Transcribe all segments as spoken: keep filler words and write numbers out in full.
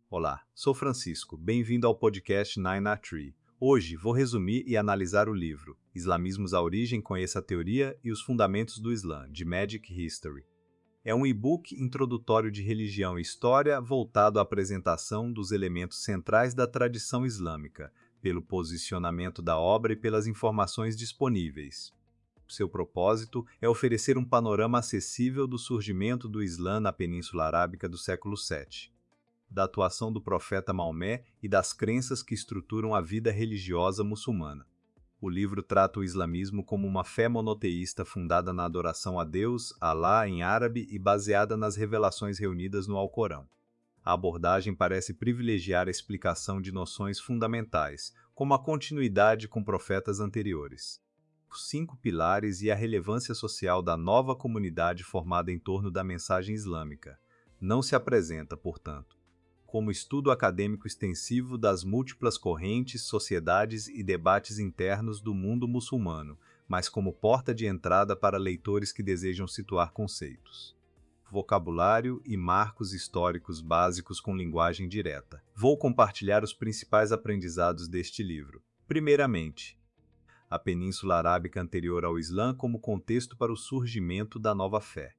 Olá, sou Francisco, bem-vindo ao podcast Nine a Tree. Hoje vou resumir e analisar o livro Islamismos à Origem, Conheça a Teoria e os Fundamentos do Islã, de Magic History. É um e-book introdutório de religião e história voltado à apresentação dos elementos centrais da tradição islâmica, pelo posicionamento da obra e pelas informações disponíveis. Seu propósito é oferecer um panorama acessível do surgimento do Islã na Península Arábica do século sete, da atuação do profeta Maomé e das crenças que estruturam a vida religiosa muçulmana. O livro trata o islamismo como uma fé monoteísta fundada na adoração a Deus, Alá em árabe e baseada nas revelações reunidas no Alcorão. A abordagem parece privilegiar a explicação de noções fundamentais, como a continuidade com profetas anteriores, os cinco pilares e a relevância social da nova comunidade formada em torno da mensagem islâmica. Não se apresenta, portanto, como estudo acadêmico extensivo das múltiplas correntes, sociedades e debates internos do mundo muçulmano, mas como porta de entrada para leitores que desejam situar conceitos, vocabulário e marcos históricos básicos com linguagem direta. Vou compartilhar os principais aprendizados deste livro. Primeiramente, a Península Arábica anterior ao Islã como contexto para o surgimento da nova fé.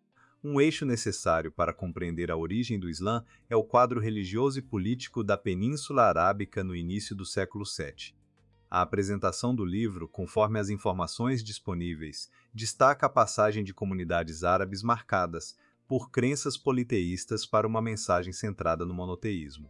Um eixo necessário para compreender a origem do Islã é o quadro religioso e político da Península Arábica no início do século sete. A apresentação do livro, conforme as informações disponíveis, destaca a passagem de comunidades árabes marcadas por crenças politeístas para uma mensagem centrada no monoteísmo.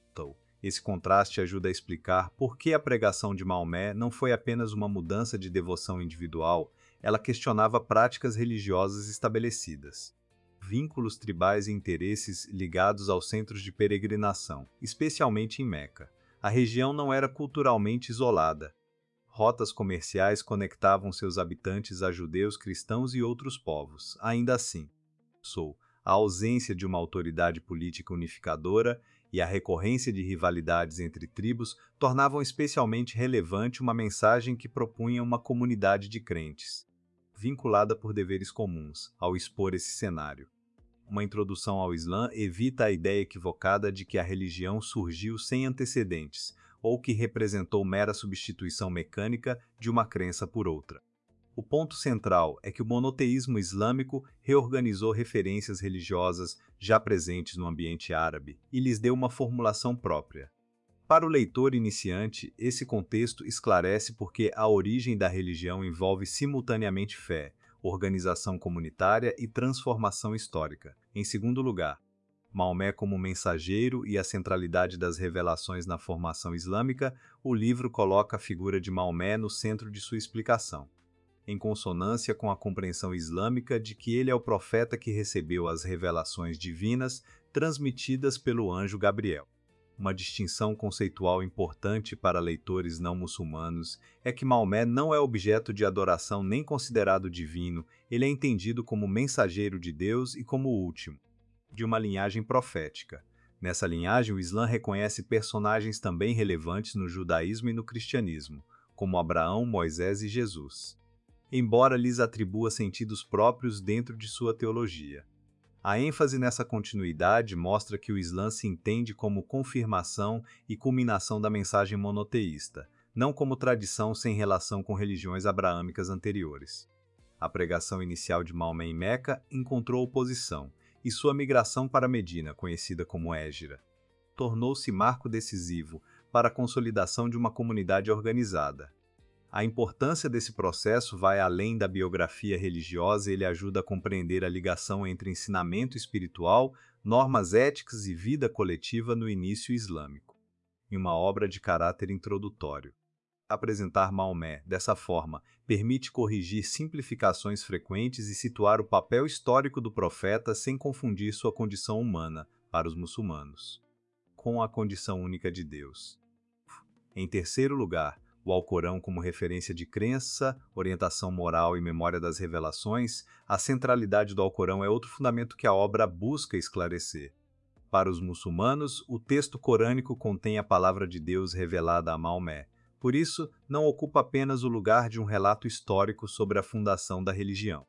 Esse contraste ajuda a explicar por que a pregação de Maomé não foi apenas uma mudança de devoção individual, ela questionava práticas religiosas estabelecidas, vínculos tribais e interesses ligados aos centros de peregrinação, especialmente em Meca. A região não era culturalmente isolada. Rotas comerciais conectavam seus habitantes a judeus, cristãos e outros povos. Ainda assim, sou a ausência de uma autoridade política unificadora e a recorrência de rivalidades entre tribos tornavam especialmente relevante uma mensagem que propunha uma comunidade de crentes, vinculada por deveres comuns, ao expor esse cenário. Uma introdução ao Islã evita a ideia equivocada de que a religião surgiu sem antecedentes, ou que representou mera substituição mecânica de uma crença por outra. O ponto central é que o monoteísmo islâmico reorganizou referências religiosas já presentes no ambiente árabe e lhes deu uma formulação própria. Para o leitor iniciante, esse contexto esclarece porque a origem da religião envolve simultaneamente fé, organização comunitária e transformação histórica. Em segundo lugar, Maomé como mensageiro e a centralidade das revelações na formação islâmica, o livro coloca a figura de Maomé no centro de sua explicação, em consonância com a compreensão islâmica de que ele é o profeta que recebeu as revelações divinas transmitidas pelo anjo Gabriel. Uma distinção conceitual importante para leitores não muçulmanos é que Maomé não é objeto de adoração nem considerado divino, ele é entendido como mensageiro de Deus e como último, de uma linhagem profética. Nessa linhagem, o Islã reconhece personagens também relevantes no judaísmo e no cristianismo, como Abraão, Moisés e Jesus, embora lhes atribua sentidos próprios dentro de sua teologia. A ênfase nessa continuidade mostra que o Islã se entende como confirmação e culminação da mensagem monoteísta, não como tradição sem relação com religiões abraâmicas anteriores. A pregação inicial de Maomé em Meca encontrou oposição, e sua migração para Medina, conhecida como Hégira, tornou-se marco decisivo para a consolidação de uma comunidade organizada. A importância desse processo vai além da biografia religiosa e ele ajuda a compreender a ligação entre ensinamento espiritual, normas éticas e vida coletiva no início islâmico. Em uma obra de caráter introdutório, apresentar Maomé, dessa forma, permite corrigir simplificações frequentes e situar o papel histórico do profeta sem confundir sua condição humana, para os muçulmanos, com a condição única de Deus. Em terceiro lugar, o Alcorão como referência de crença, orientação moral e memória das revelações, a centralidade do Alcorão é outro fundamento que a obra busca esclarecer. Para os muçulmanos, o texto corânico contém a palavra de Deus revelada a Maomé. Por isso, não ocupa apenas o lugar de um relato histórico sobre a fundação da religião.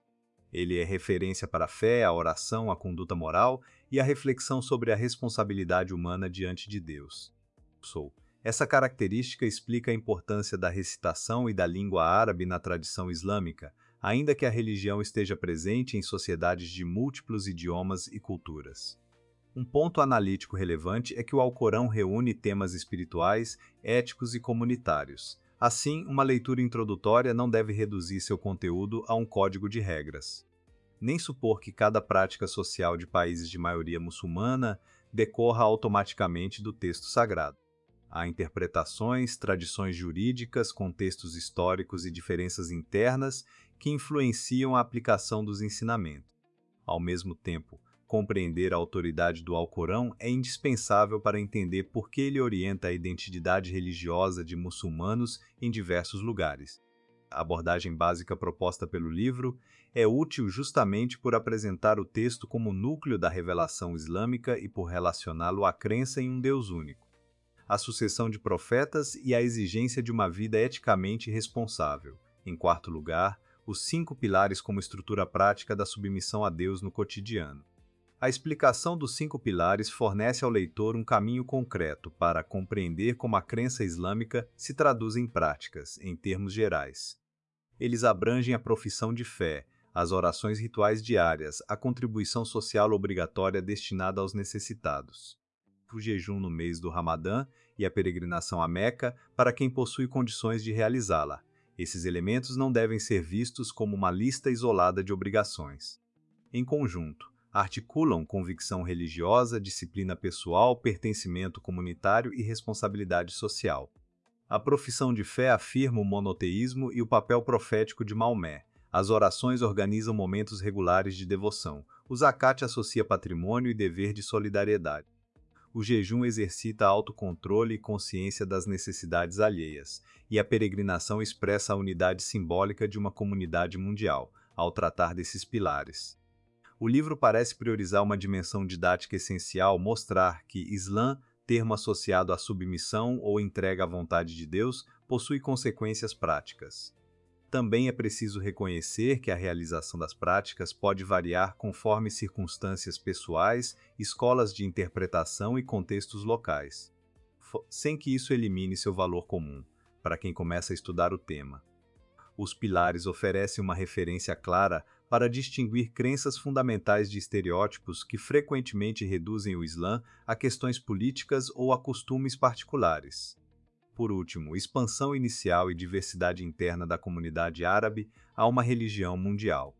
Ele é referência para a fé, a oração, a conduta moral e a reflexão sobre a responsabilidade humana diante de Deus. Sou. Essa característica explica a importância da recitação e da língua árabe na tradição islâmica, ainda que a religião esteja presente em sociedades de múltiplos idiomas e culturas. Um ponto analítico relevante é que o Alcorão reúne temas espirituais, éticos e comunitários. Assim, uma leitura introdutória não deve reduzir seu conteúdo a um código de regras. Nem supor que cada prática social de países de maioria muçulmana decorra automaticamente do texto sagrado. Há interpretações, tradições jurídicas, contextos históricos e diferenças internas que influenciam a aplicação dos ensinamentos. Ao mesmo tempo, compreender a autoridade do Alcorão é indispensável para entender por que ele orienta a identidade religiosa de muçulmanos em diversos lugares. A abordagem básica proposta pelo livro é útil justamente por apresentar o texto como núcleo da revelação islâmica e por relacioná-lo à crença em um Deus único, a sucessão de profetas e a exigência de uma vida eticamente responsável. Em quarto lugar, os cinco pilares como estrutura prática da submissão a Deus no cotidiano. A explicação dos cinco pilares fornece ao leitor um caminho concreto para compreender como a crença islâmica se traduz em práticas, em termos gerais. Eles abrangem a profissão de fé, as orações rituais diárias, a contribuição social obrigatória destinada aos necessitados, o jejum no mês do Ramadã e a peregrinação a Meca para quem possui condições de realizá-la. Esses elementos não devem ser vistos como uma lista isolada de obrigações. Em conjunto, articulam convicção religiosa, disciplina pessoal, pertencimento comunitário e responsabilidade social. A profissão de fé afirma o monoteísmo e o papel profético de Maomé. As orações organizam momentos regulares de devoção. O zakat associa patrimônio e dever de solidariedade. O jejum exercita autocontrole e consciência das necessidades alheias, e a peregrinação expressa a unidade simbólica de uma comunidade mundial, ao tratar desses pilares. O livro parece priorizar uma dimensão didática essencial, mostrar que Islã, termo associado à submissão ou entrega à vontade de Deus, possui consequências práticas. Também é preciso reconhecer que a realização das práticas pode variar conforme circunstâncias pessoais, escolas de interpretação e contextos locais, sem que isso elimine seu valor comum, para quem começa a estudar o tema. Os pilares oferecem uma referência clara para distinguir crenças fundamentais de estereótipos que frequentemente reduzem o Islã a questões políticas ou a costumes particulares. Por último, expansão inicial e diversidade interna da comunidade árabe a uma religião mundial.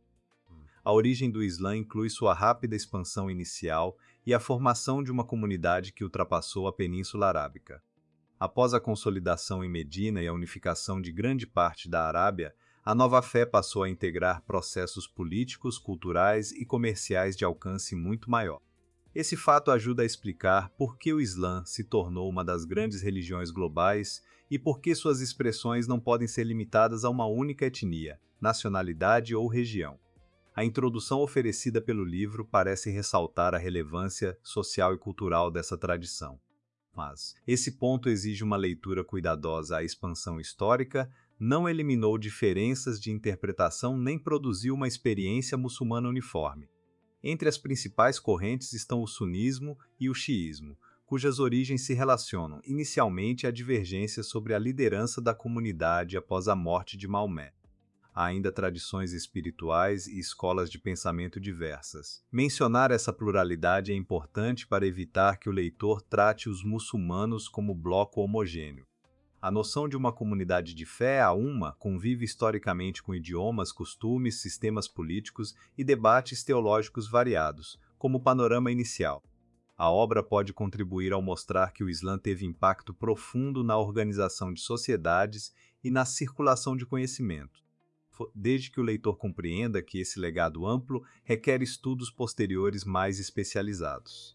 A origem do Islã inclui sua rápida expansão inicial e a formação de uma comunidade que ultrapassou a Península Arábica. Após a consolidação em Medina e a unificação de grande parte da Arábia, a nova fé passou a integrar processos políticos, culturais e comerciais de alcance muito maior. Esse fato ajuda a explicar por que o Islã se tornou uma das grandes religiões globais e por que suas expressões não podem ser limitadas a uma única etnia, nacionalidade ou região. A introdução oferecida pelo livro parece ressaltar a relevância social e cultural dessa tradição. Mas esse ponto exige uma leitura cuidadosa. A expansão histórica não eliminou diferenças de interpretação nem produziu uma experiência muçulmana uniforme. Entre as principais correntes estão o sunismo e o xiismo, cujas origens se relacionam inicialmente a divergências sobre a liderança da comunidade após a morte de Maomé. Há ainda tradições espirituais e escolas de pensamento diversas. Mencionar essa pluralidade é importante para evitar que o leitor trate os muçulmanos como bloco homogêneo. A noção de uma comunidade de fé, a Umma, convive historicamente com idiomas, costumes, sistemas políticos e debates teológicos variados, como panorama inicial. A obra pode contribuir ao mostrar que o Islã teve impacto profundo na organização de sociedades e na circulação de conhecimento, desde que o leitor compreenda que esse legado amplo requer estudos posteriores mais especializados.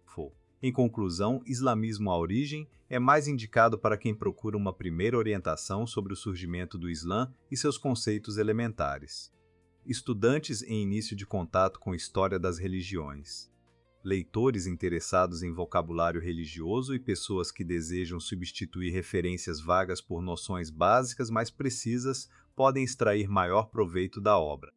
Em conclusão, Islamismo à origem é mais indicado para quem procura uma primeira orientação sobre o surgimento do Islã e seus conceitos elementares. Estudantes em início de contato com história das religiões. Leitores interessados em vocabulário religioso e pessoas que desejam substituir referências vagas por noções básicas mais precisas podem extrair maior proveito da obra.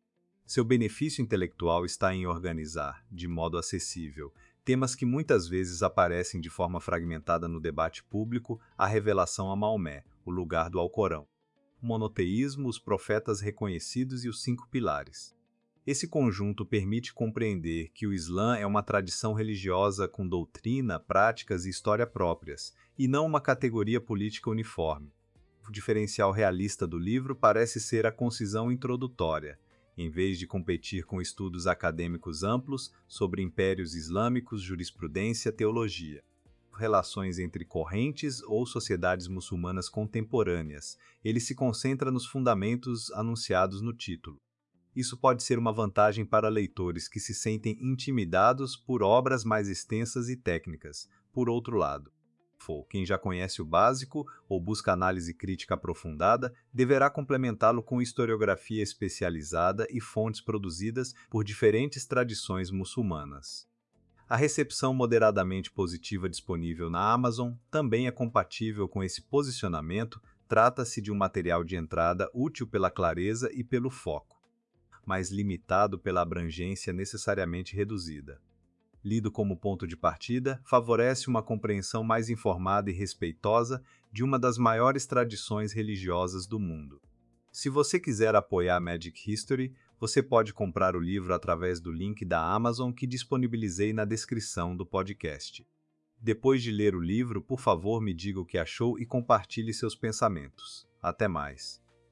Seu benefício intelectual está em organizar, de modo acessível, temas que muitas vezes aparecem de forma fragmentada no debate público, a revelação a Maomé, o lugar do Alcorão, o monoteísmo, os profetas reconhecidos e os cinco pilares. Esse conjunto permite compreender que o Islã é uma tradição religiosa com doutrina, práticas e história próprias, e não uma categoria política uniforme. O diferencial realista do livro parece ser a concisão introdutória. Em vez de competir com estudos acadêmicos amplos sobre impérios islâmicos, jurisprudência, teologia, relações entre correntes ou sociedades muçulmanas contemporâneas, ele se concentra nos fundamentos anunciados no título. Isso pode ser uma vantagem para leitores que se sentem intimidados por obras mais extensas e técnicas. Por outro lado, quem já conhece o básico ou busca análise crítica aprofundada deverá complementá-lo com historiografia especializada e fontes produzidas por diferentes tradições muçulmanas. A recepção moderadamente positiva disponível na Amazon também é compatível com esse posicionamento. Trata-se de um material de entrada útil pela clareza e pelo foco, mas limitado pela abrangência necessariamente reduzida. Lido como ponto de partida, favorece uma compreensão mais informada e respeitosa de uma das maiores tradições religiosas do mundo. Se você quiser apoiar Magic History, você pode comprar o livro através do link da Amazon que disponibilizei na descrição do podcast. Depois de ler o livro, por favor, me diga o que achou e compartilhe seus pensamentos. Até mais!